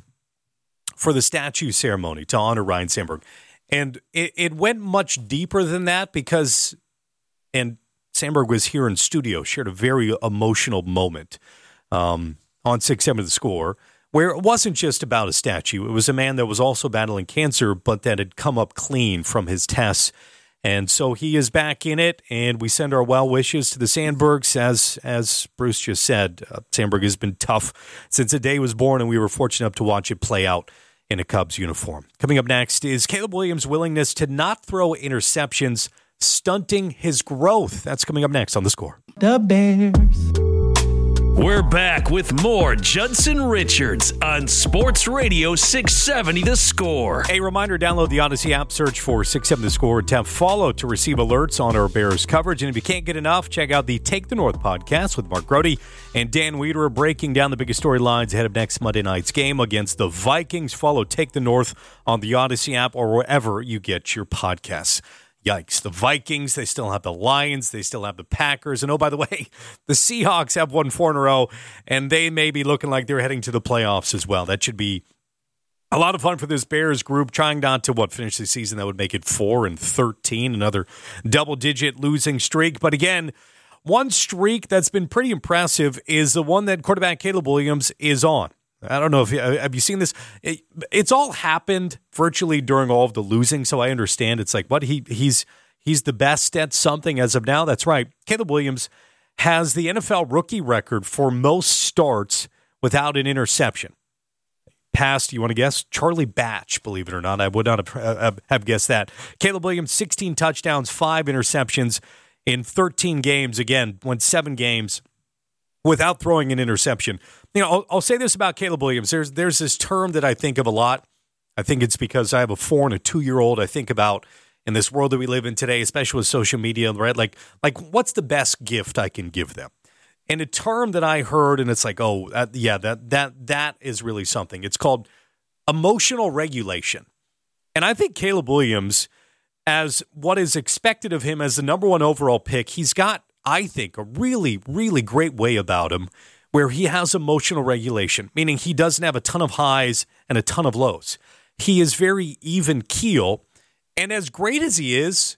for the statue ceremony to honor Ryne Sandberg. And it, it went much deeper than that because, and Sandberg was here in studio, shared a very emotional moment um, on six seven The Score, where it wasn't just about a statue. It was a man that was also battling cancer, but that had come up clean from his tests. And so he is back in it, and we send our well wishes to the Sandbergs. As as Bruce just said, uh, Sandberg has been tough since the day he was born, and we were fortunate enough to watch it play out in a Cubs uniform. Coming up next is Caleb Williams' willingness to not throw interceptions, stunting his growth. That's coming up next on The Score. The Bears. We're back with more Judson Richards on Sports Radio six seventy The Score. A reminder, download the Odyssey app, search for six seventy The Score, and tap follow to receive alerts on our Bears coverage. And if you can't get enough, check out the Take the North podcast with Mark Grody and Dan Wiederer, breaking down the biggest storylines ahead of next Monday night's game against the Vikings. Follow Take the North on the Odyssey app or wherever you get your podcasts. Yikes. The Vikings, they still have the Lions, they still have the Packers. And oh, by the way, the Seahawks have won four in a row, and they may be looking like they're heading to the playoffs as well. That should be a lot of fun for this Bears group, trying not to, what, finish the season. That would make it four and thirteen, another double-digit losing streak. But again, one streak that's been pretty impressive is the one that quarterback Caleb Williams is on. I don't know if you, have you seen this. It, it's all happened virtually during all of the losing, so I understand. It's like, what, he he's he's the best at something as of now? That's right. Caleb Williams has the N F L rookie record for most starts without an interception. Past, you want to guess? Charlie Batch, believe it or not. I would not have, have guessed that. Caleb Williams, sixteen touchdowns, five interceptions in thirteen games. Again, went seven games without throwing an interception. You know, I'll, I'll say this about Caleb Williams. There's there's this term that I think of a lot. I think it's because I have a four and a two-year-old. I think about in this world that we live in today, especially with social media, right? Like, like what's the best gift I can give them? And a term that I heard, and it's like, oh, uh, yeah, that that that is really something. It's called emotional regulation. And I think Caleb Williams, as what is expected of him as the number one overall pick, he's got, I think, a really, really great way about him where he has emotional regulation, meaning he doesn't have a ton of highs and a ton of lows. He is very even keel, and as great as he is,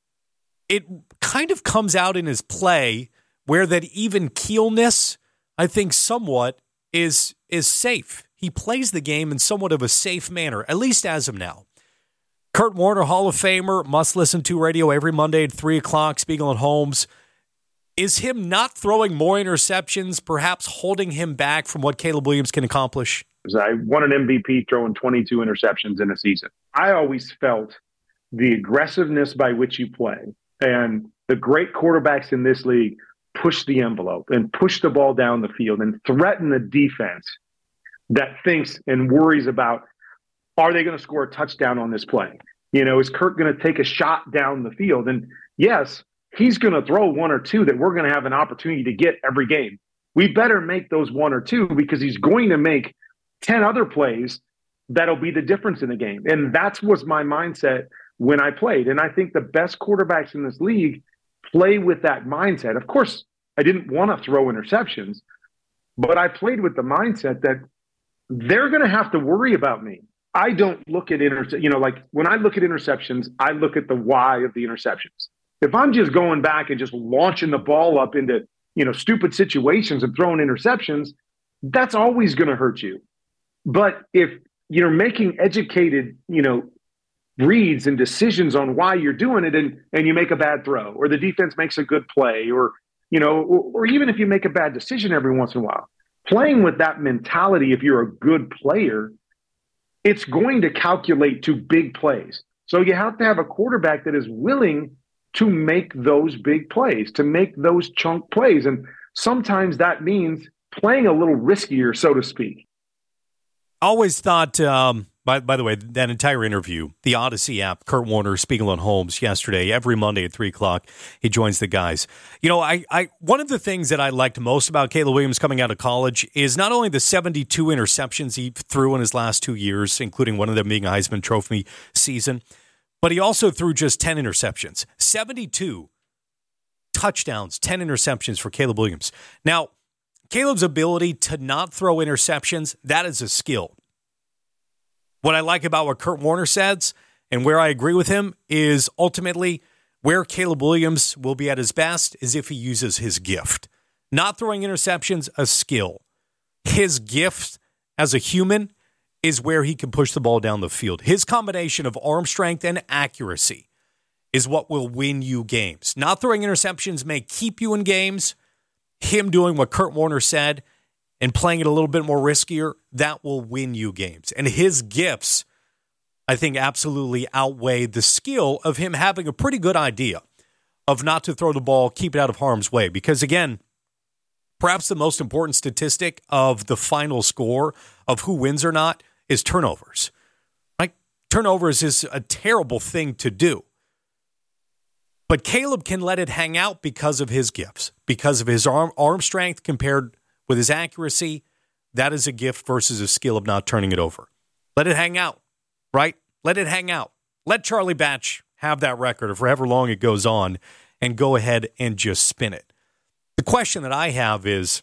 it kind of comes out in his play where that even keelness, I think, somewhat is is safe. He plays the game in somewhat of a safe manner, at least as of now. Kurt Warner, Hall of Famer, must listen to radio every Monday at three o'clock, Spiegel and Holmes. Is him not throwing more interceptions perhaps holding him back from what Caleb Williams can accomplish? I won an M V P throwing twenty-two interceptions in a season. I always felt the aggressiveness by which you play, and the great quarterbacks in this league push the envelope and push the ball down the field and threaten the defense that thinks and worries about, are they going to score a touchdown on this play? You know, is Kurt going to take a shot down the field? And yes, he's going to throw one or two that we're going to have an opportunity to get every game. We better make those one or two because he's going to make ten other plays that'll be the difference in the game. And that's was my mindset when I played. And I think the best quarterbacks in this league play with that mindset. Of course, I didn't want to throw interceptions, but I played with the mindset that they're going to have to worry about me. I don't look at inter, you know, like when I look at interceptions, I look at the why of the interceptions. If I'm just going back and just launching the ball up into, you know, stupid situations and throwing interceptions, that's always going to hurt you. But if you're making educated, you know, reads and decisions on why you're doing it, and, and you make a bad throw, or the defense makes a good play, or, you know, or, or even if you make a bad decision every once in a while, playing with that mentality, if you're a good player, it's going to calculate to big plays. So you have to have a quarterback that is willing to make those big plays, to make those chunk plays. And sometimes that means playing a little riskier, so to speak. Always thought, um, by, by the way, that entire interview, the Odyssey app, Kurt Warner, Spiegel and Holmes yesterday, every Monday at three o'clock, he joins the guys. You know, I, I one of the things that I liked most about Caleb Williams coming out of college is not only the seventy-two interceptions he threw in his last two years, including one of them being a Heisman Trophy season, but he also threw just ten interceptions. seventy-two touchdowns, ten interceptions for Caleb Williams. Now, Caleb's ability to not throw interceptions, that is a skill. What I like about what Kurt Warner says, and where I agree with him, is ultimately where Caleb Williams will be at his best is if he uses his gift. Not throwing interceptions, a skill. His gift as a human is where he can push the ball down the field. His combination of arm strength and accuracy is what will win you games. Not throwing interceptions may keep you in games. Him doing what Kurt Warner said and playing it a little bit more riskier, that will win you games. And his gifts, I think, absolutely outweigh the skill of him having a pretty good idea of not to throw the ball, keep it out of harm's way. Because, again, perhaps the most important statistic of the final score of who wins or not is turnovers. Right? Turnovers is a terrible thing to do. But Caleb can let it hang out because of his gifts, because of his arm arm strength compared with his accuracy. That is a gift versus a skill of not turning it over. Let it hang out, right? Let it hang out. Let Charlie Batch have that record for however long it goes on and go ahead and just spin it. The question that I have is,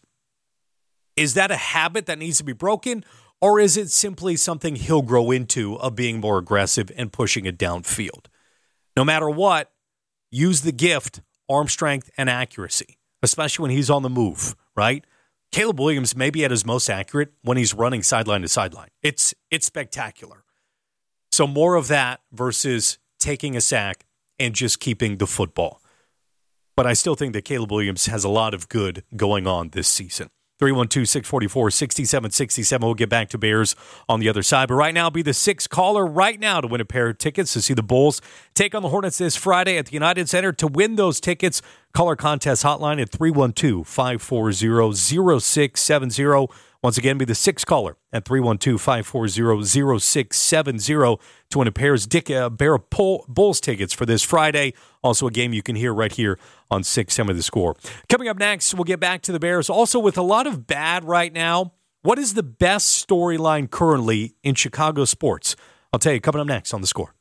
is that a habit that needs to be broken, or is it simply something he'll grow into of being more aggressive and pushing it downfield? No matter what, use the gift, arm strength, and accuracy, especially when he's on the move, right? Caleb Williams may be at his most accurate when he's running sideline to sideline. It's it's spectacular. So more of that versus taking a sack and just keeping the football. But I still think that Caleb Williams has a lot of good going on this season. three one two, six four four, six seven six seven. We'll get back to Bears on the other side. But right now, be the sixth caller right now to win a pair of tickets to see the Bulls take on the Hornets this Friday at the United Center. To win those tickets, call our contest hotline at three one two, five four zero, zero six seven zero. Once again, be the sixth caller at three one two, five four zero, zero six seven zero to win a pair of Dick, uh, Bear Bulls tickets for this Friday. Also a game you can hear right here on six seven The Score. Coming up next, we'll get back to the Bears. Also with a lot of bad right now, what is the best storyline currently in Chicago sports? I'll tell you coming up next on The Score.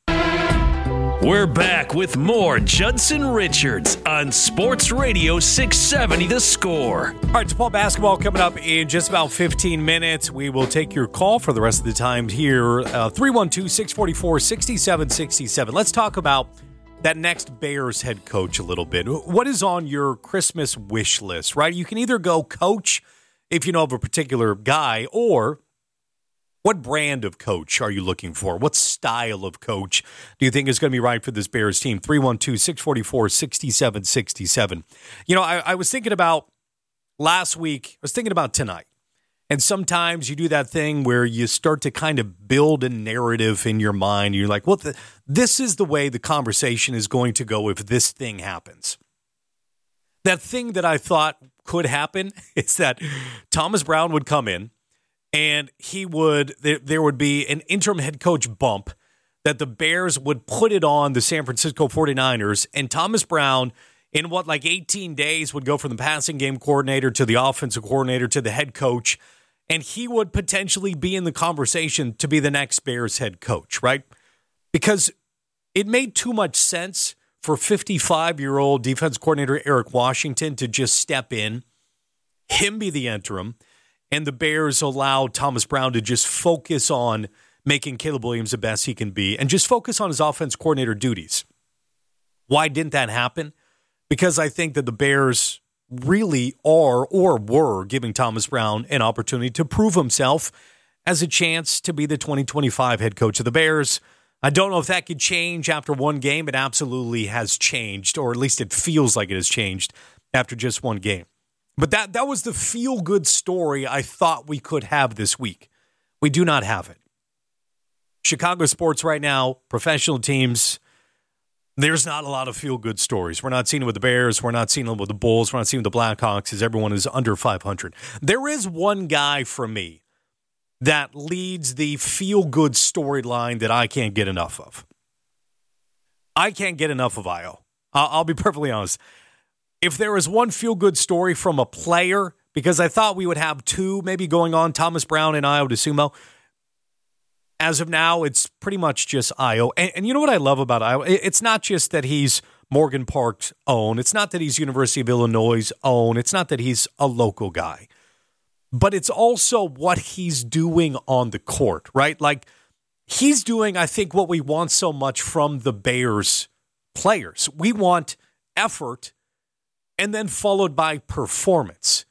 We're back with more Judson Richards on Sports Radio six seventy The Score. All right, DePaul basketball coming up in just about fifteen minutes. We will take your call for the rest of the time here. Uh, three one two, six four four, six seven six seven. Let's talk about that next Bears head coach a little bit. What is on your Christmas wish list, right? You can either go coach if you know of a particular guy, or what brand of coach are you looking for? What style of coach do you think is going to be right for this Bears team? three one two, six four four, six seven six seven. You know, I, I was thinking about last week, I was thinking about tonight. And sometimes you do that thing where you start to kind of build a narrative in your mind. You're like, well, the, this is the way the conversation is going to go if this thing happens. That thing that I thought could happen is that Thomas Brown would come in, and he would, there, there would be an interim head coach bump that the Bears would put it on the San Francisco forty-niners, and Thomas Brown, in what, like eighteen days, would go from the passing game coordinator to the offensive coordinator to the head coach, and he would potentially be in the conversation to be the next Bears head coach, right? Because it made too much sense for fifty-five-year-old defense coordinator Eric Washington to just step in, him be the interim, and the Bears allow Thomas Brown to just focus on making Caleb Williams the best he can be and just focus on his offense coordinator duties. Why didn't that happen? Because I think that the Bears really are or were giving Thomas Brown an opportunity to prove himself as a chance to be the twenty twenty-five head coach of the Bears. I don't know if that could change after one game. It absolutely has changed, or at least it feels like it has changed after just one game. But that, that was the feel-good story I thought we could have this week. We do not have it. Chicago sports right now, professional teams, there's not a lot of feel-good stories. We're not seeing it with the Bears. We're not seeing it with the Bulls. We're not seeing it with the Blackhawks, as everyone is under five hundred. There is one guy for me that leads the feel-good storyline that I can't get enough of. I can't get enough of Ayo. I'll, I'll be perfectly honest. If there is one feel-good story from a player, because I thought we would have two maybe going on, Thomas Brown and Ayo DeSumo, as of now, it's pretty much just Ayo. And, and you know what I love about Ayo? It's not just that he's Morgan Park's own. It's not that he's University of Illinois' own. It's not that he's a local guy. But it's also what he's doing on the court, right? Like, he's doing, I think, what we want so much from the Bears players. We want effort and then followed by performance.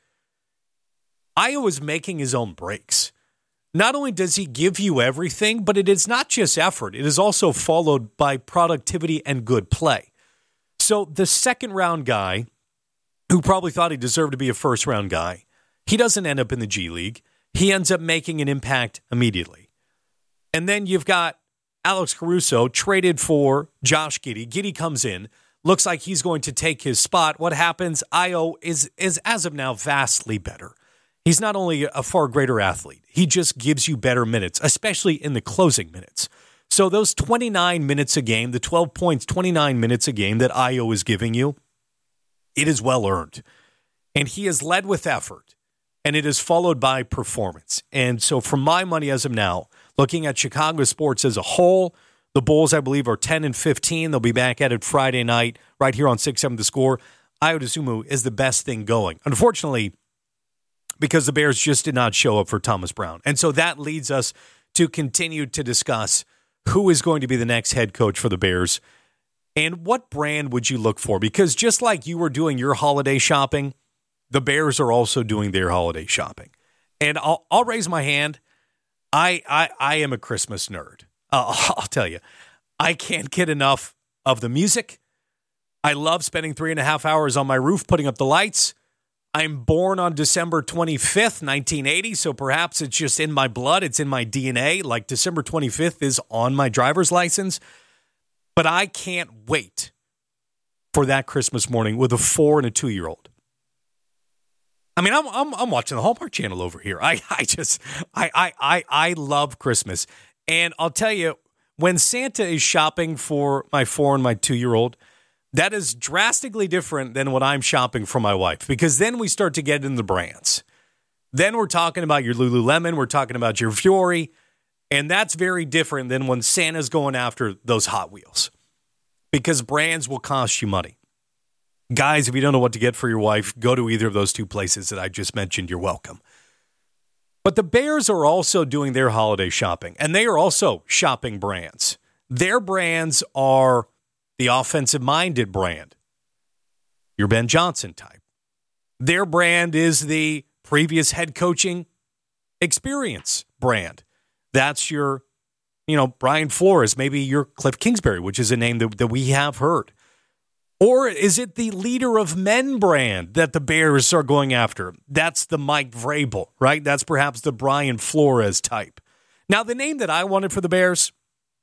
Ayo is making his own breaks. Not only does he give you everything, but it is not just effort. It is also followed by productivity and good play. So the second round guy, who probably thought he deserved to be a first round guy, he doesn't end up in the G League. He ends up making an impact immediately. And then you've got Alex Caruso traded for Josh Giddey. Giddey comes in, looks like he's going to take his spot. What happens? Ayo is, is as of now, vastly better. He's not only a far greater athlete, he just gives you better minutes, especially in the closing minutes. So those twenty-nine minutes a game, the twelve points, twenty-nine minutes a game that Ayo is giving you, it is well earned. And he has led with effort, and it is followed by performance. And so for my money as of now, looking at Chicago sports as a whole, the Bulls, I believe, are ten and fifteen. They'll be back at it Friday night right here on six seven The Score. Ayo DeSumo is the best thing going. Unfortunately, because the Bears just did not show up for Thomas Brown. And so that leads us to continue to discuss who is going to be the next head coach for the Bears and what brand would you look for? Because just like you were doing your holiday shopping, the Bears are also doing their holiday shopping. And I'll, I'll raise my hand. I, I, I am a Christmas nerd. Uh, I'll tell you, I can't get enough of the music. I love spending three and a half hours on my roof putting up the lights. I'm born on December twenty-fifth, nineteen eighty, so perhaps it's just in my blood. It's in my D N A, like December twenty-fifth is on my driver's license. But I can't wait for that Christmas morning with a four and a two-year-old. I mean, I'm I'm, I'm watching the Hallmark Channel over here. I, I just, I, I, I, I love Christmas. And I'll tell you, when Santa is shopping for my four and my two-year-old, that is drastically different than what I'm shopping for my wife, because then we start to get into the brands. Then we're talking about your Lululemon, we're talking about your Fiori, and that's very different than when Santa's going after those Hot Wheels, because brands will cost you money. Guys, if you don't know what to get for your wife, go to either of those two places that I just mentioned. You're welcome. But the Bears are also doing their holiday shopping, and they are also shopping brands. Their brands are the offensive-minded brand, your Ben Johnson type. Their brand is the previous head coaching experience brand. That's your, you know, Brian Flores, maybe your Cliff Kingsbury, which is a name that, that we have heard. Or is it the leader of men brand that the Bears are going after? That's the Mike Vrabel, right? That's perhaps the Brian Flores type. Now, the name that I wanted for the Bears,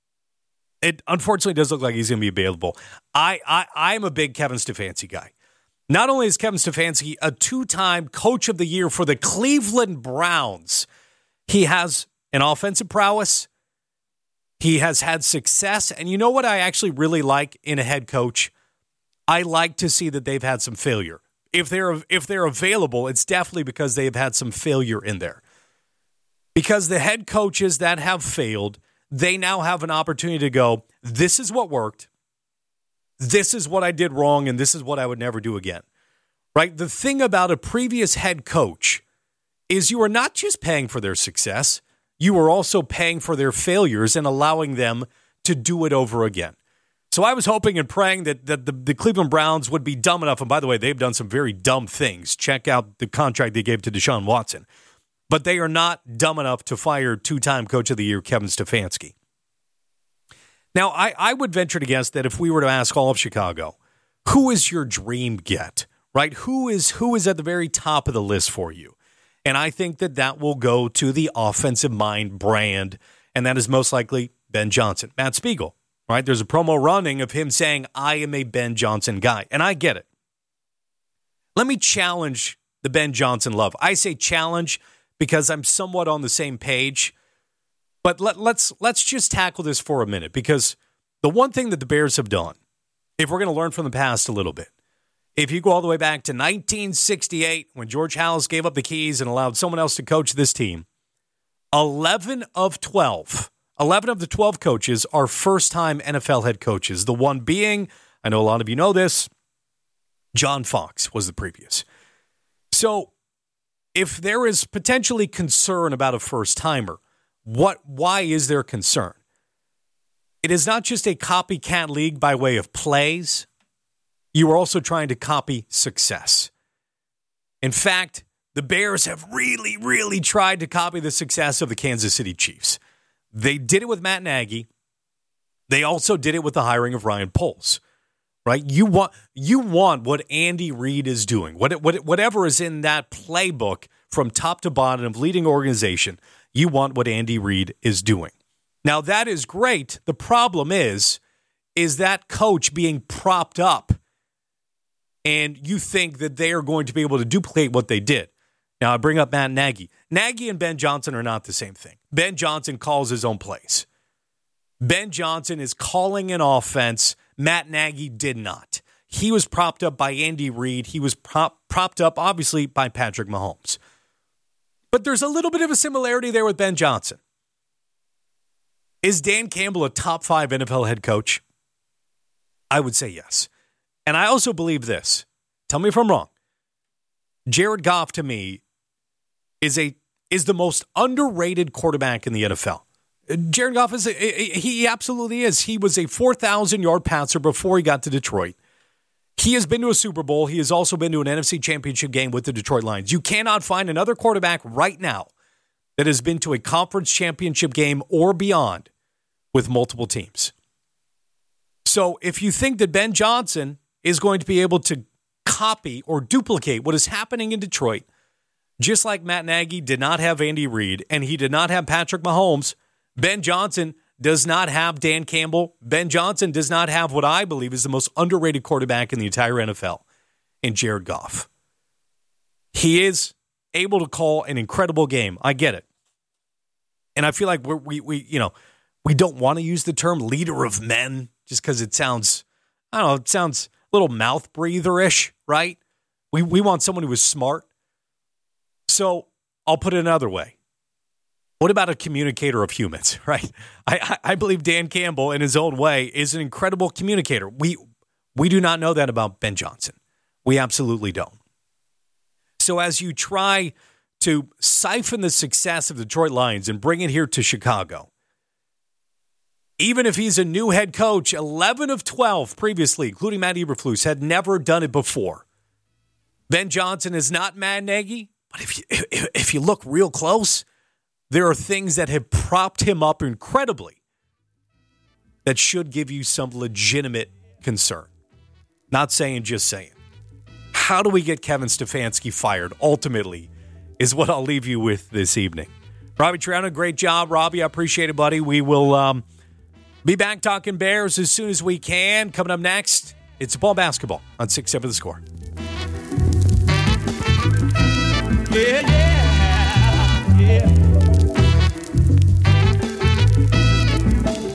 it unfortunately does look like he's going to be available. I, I, I'm a big Kevin Stefanski guy. Not only is Kevin Stefanski a two-time coach of the year for the Cleveland Browns, he has an offensive prowess. He has had success. And you know what I actually really like in a head coach? I like to see that they've had some failure. If they're if they're available, it's definitely because they've had some failure in there. Because the head coaches that have failed, they now have an opportunity to go, this is what worked. this is what I did wrong and this is what I would never do again. Right? The thing about a previous head coach is you are not just paying for their success, you are also paying for their failures and allowing them to do it over again. So I was hoping and praying that, that the, the Cleveland Browns would be dumb enough, and by the way, they've done some very dumb things. Check out the contract they gave to Deshaun Watson. But they are not dumb enough to fire two-time Coach of the Year Kevin Stefanski. Now, I, I would venture to guess that if we were to ask all of Chicago, who is your dream get, right? Who is who is at the very top of the list for you? And I think that that will go to the offensive mind brand, and that is most likely Ben Johnson. Matt Spiegel, right? There's a promo running of him saying, I am a Ben Johnson guy, and I get it. Let me challenge the Ben Johnson love. I say challenge because I'm somewhat on the same page. But let, let's let's just tackle this for a minute, because the one thing that the Bears have done, if we're going to learn from the past a little bit, if you go all the way back to nineteen sixty-eight, when George Halas gave up the keys and allowed someone else to coach this team, eleven of twelve, eleven of the twelve coaches are first-time N F L head coaches. The one being, I know a lot of you know this, John Fox was the previous. So if there is potentially concern about a first-timer, what? why is there concern? It is not just a copycat league by way of plays. You are also trying to copy success. In fact, the Bears have really, really tried to copy the success of the Kansas City Chiefs. They did it with Matt Nagy. They also did it with the hiring of Ryan Poles. Right? You want you want what Andy Reid is doing, what, what whatever is in that playbook from top to bottom of leading organization. You want what Andy Reid is doing. Now that is great. The problem is, is that coach being propped up, and you think that they are going to be able to duplicate what they did. Now I bring up Matt Nagy. Nagy and Ben Johnson are not the same thing. Ben Johnson calls his own plays. Ben Johnson is calling an offense. Matt Nagy did not. He was propped up by Andy Reid. He was prop, propped up, obviously, by Patrick Mahomes. But there's a little bit of a similarity there with Ben Johnson. Is Dan Campbell a top five N F L head coach? I would say yes. And I also believe this. Tell me if I'm wrong. Jared Goff, to me, is a is the most underrated quarterback in the N F L. Jared Goff is a, he absolutely is. He was a four thousand yard passer before he got to Detroit. He has been to a Super Bowl. He has also been to an N F C Championship game with the Detroit Lions. You cannot find another quarterback right now that has been to a conference championship game or beyond with multiple teams. So if you think that Ben Johnson is going to be able to copy or duplicate what is happening in Detroit, just like Matt Nagy did not have Andy Reid and he did not have Patrick Mahomes, Ben Johnson does not have Dan Campbell. Ben Johnson does not have what I believe is the most underrated quarterback in the entire N F L, in Jared Goff. He is able to call an incredible game. I get it. And I feel like we're, we, we, you know, we don't want to use the term leader of men just because it sounds, I don't know, it sounds a little mouth breather-ish, right? We, we want someone who is smart. So I'll put it another way. What about a communicator of humans, right? I, I believe Dan Campbell, in his own way, is an incredible communicator. We we do not know that about Ben Johnson. We absolutely don't. So as you try to siphon the success of the Detroit Lions and bring it here to Chicago, even if he's a new head coach, eleven of twelve previously, including Matt Eberflus, had never done it before. Ben Johnson is not Matt Nagy, but if you, if, if you look real close, there are things that have propped him up incredibly that should give you some legitimate concern. Not saying, just saying. How do we get Kevin Stefanski fired, ultimately, is what I'll leave you with this evening. Robbie Triano, great job. Robbie, I appreciate it, buddy. We will um, be back talking Bears as soon as we can. Coming up next, it's ball basketball on six seven The Score.